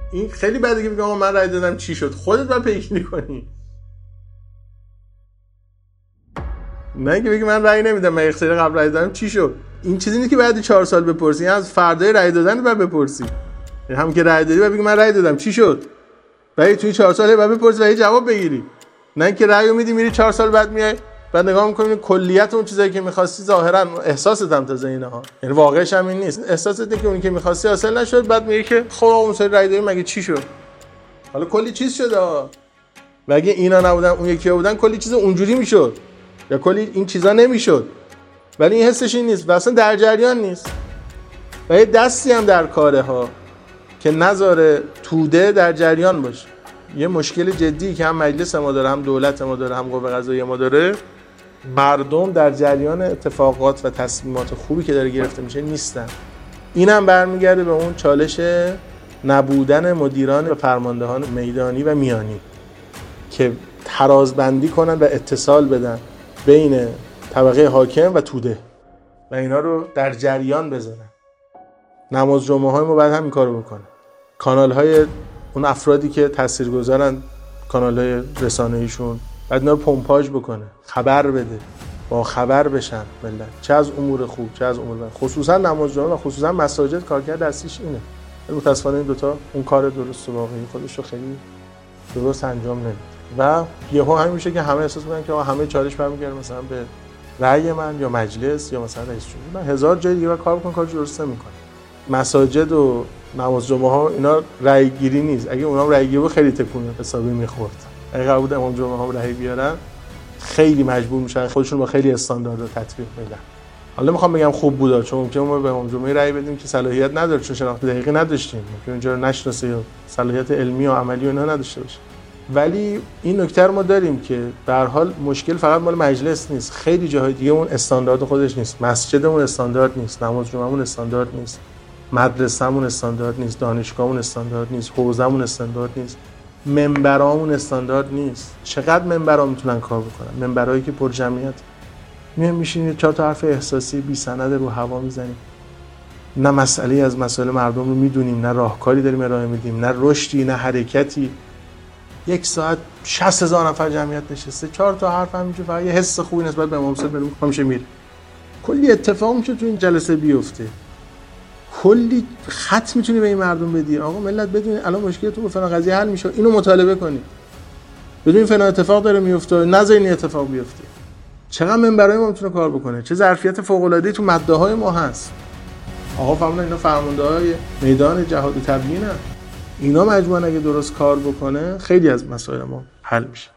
این خیلی بده که میگم من رأی دادم چی شد، خودت باید پیگیری کنی. نه که بگی من رأی نمیدم، من اختیار قبل رأی دادم چی شد. این چیزی نیست که بعد 4 سال بپرسی، از فردای رأی دادن بعد بپرسی. هم که رأی دادی بعد بگی من رأی دادم چی شد، بعد توی 4 سال بعد بپرسی و جواب بگیری. نه که رأیو میدی میری 4 سال بعد میای بعد نگاه میکنی کلیت اون چیزایی که می‌خواستی ظاهرا احساست هم تازه اینها، یعنی واقعش هم این نیست، احساست اینه که اون که می‌خواستی حاصل نشد، بعد میگه که خب اون سری رأی دادی مگه چی شد. حالا کلی چیز شده و اگه اینا نبودن اون یکی‌ها بودن کلی چیز اونجوری میشد یا کلی این چیزا نمیشد، ولی این حسش این نیست و اصلا در جریان نیست و یه دستی هم در کاره ها که نذاره توده در جریان باشه. یه مشکل جدی که هم مجلس ما داره، هم دولت ما داره، هم قوه قضاییه ما داره، مردم در جریان اتفاقات و تصمیمات خوبی که داره گرفته میشه نیستن. اینم برمیگرده به اون چالش نبودن مدیران و فرماندهان میدانی و میانی که ترازبندی کنن و اتصال بدن بین طبقه حاکم و توده و اینا رو در جریان بذارن. نماز جمعه های ما باید همین کارو بکنه. کانال های اون افرادی که تاثیرگذارن، کانال های رسانه‌ایشون بعد اینا رو پمپاژ بکنه، خبر بده، با خبر بشن ملت، چه از امور خوب چه از امور بد. خصوصا نماز جمعه و خصوصا مساجد کارکرد اصلیش اینه. متأسفانه این دوتا اون کار درست و واقعی خودش رو خیلی درست انجام نمیده و یهو همین میشه که همه احساس میکنن که همه چالش برمیگرده مثلا به رأی من یا مجلس یا مثلا رئیس جمهور. من هزار جای دیگه کار بکنم کارش درست نمیکنه. مساجد و نماز جمعه ها اینا رأی گیری نیست. اگه اونام رأی گیری بود خیلی تکون حسابی میخورد. اگه قرار بود امام جمعه ها رأی بیارن خیلی مجبور میشن خودشون با خیلی استاندارد تطبیق بدن. حالا میخوام بگم خوب بودا، چون ممکنه ما به امام جمعه رأی بدیم که صلاحیت نداره، چون شناخت دقیقی نداشتیم، ممکنه اونجا رو نشناسه یا صلاحیت علمی و عملی اونها نداشته باشه. ولی این نکته رو ما داریم که به هر حال مشکل فقط مال مجلس نیست، خیلی جاهای دیگه اون استاندارد خودش نیست. مسجدمون استاندارد نیست، نماز جمعهمون استاندارد نیست، مدرسه‌مون استاندارد نیست، دانشگاهمون استاندارد نیست، حوزه‌مون استاندارد نیست، منبرامون استاندارد نیست. چقدر منبرا میتونن کار بکنن؟ منبرایی که پر جمعیت میشینید 4 تا حرف احساسی بی سند رو هوا میزنیم، نه مسئله از مسائل مردم رو میدونیم، نه راهکاری داریم ارائه میدیم، نه رشدی، نه حرکتی. 1 ساعت 60,000 نفر جمعیت نشسته، 4 تا حرف همینجوری، فقط یه حس خوبی نسبت به امام حسین برام همیشه میره. کلی اتفاق میشه تو این جلسه بیفته، کلی خط میتونی به این مردم بدی. آقا ملت بدونید الان مشکلتون با فلان قضیه حل میشه، اینو مطالبه کنید، بدونید فلان اتفاق داره میفته، نذارین اتفاق بیفته. چقدر منبرای ما میتونه کار بکنه، چه ظرفیت فوق العاده ای تو مده‌های ما هست. آقا فهمیدن اینا فرمانده‌های میدان جهاد و تبیینن، اینا مجموعاً اگه درست کار بکنه خیلی از مسائل ما حل میشه.